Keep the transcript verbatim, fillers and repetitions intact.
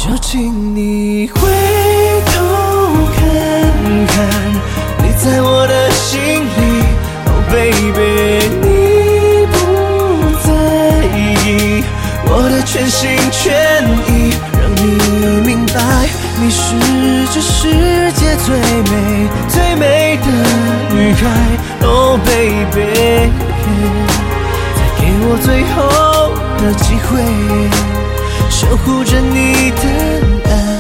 就请你回头看看，你在我的心里 Oh baby， 你不在意我的全心全意，让你明白你是这世界最美最美的女孩。 Oh baby， 再给我最后的机会，守护着你的爱。